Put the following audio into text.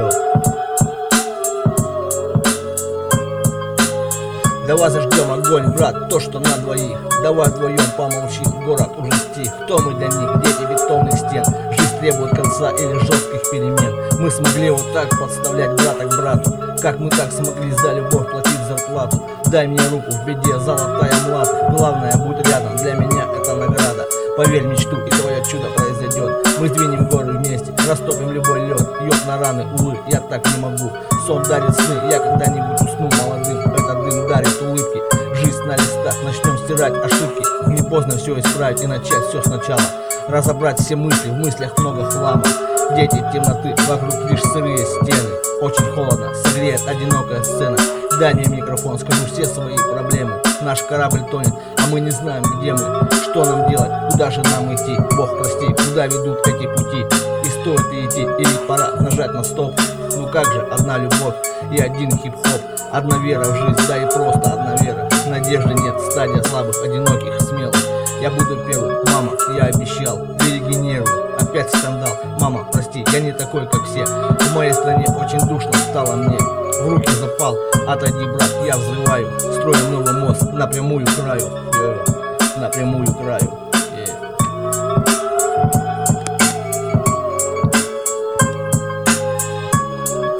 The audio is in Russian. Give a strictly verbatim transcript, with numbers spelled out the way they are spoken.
Йо. Давай зажгем огонь, брат, то, что на двоих. Давай вдвоем помолчим, город уже стих. Кто мы для них, дети бетонных стен? Жизнь требует конца или жестких перемен. Мы смогли вот так подставлять брата к брату. Как мы так смогли за любовь платить зарплату? Дай мне руку в беде, золотая млата. Главное, будь рядом, для меня это награда. Поверь в мечту, и твое чудо произойдет. Мы сдвинем горы вместе, растопим любой лед. Йод на раны, увы, я так не могу. Сон дарит сны, я когда-нибудь усну молодым. Этот дым дарит улыбки, жизнь на листах. Начнем стирать ошибки, не поздно все исправить и начать все сначала. Разобрать все мысли, в мыслях много хлама. Дети темноты, вокруг лишь сырые стены. Очень холодно, согреет одинокая сцена. Дай мне микрофон, скажу все свои проблемы. Наш корабль тонет, а мы не знаем, где мы. Что нам делать, куда же нам идти? Бог прости, куда ведут эти пути? И стоит ли идти, или пора нажать на стоп? Ну как же, одна любовь и один хип-хоп. Одна вера в жизнь, да и просто одна вера. Надежды нет, стадия слабых, одиноких, смелых. Я буду первым, мама, я обещал. Береги нервы, опять скандал. Мама, прости, я не такой, как все. В моей стране очень душно стало мне. В руки запал, отойди, брат, я взрываю. Строим новый мост напрямую к краю. Напрямую к краю.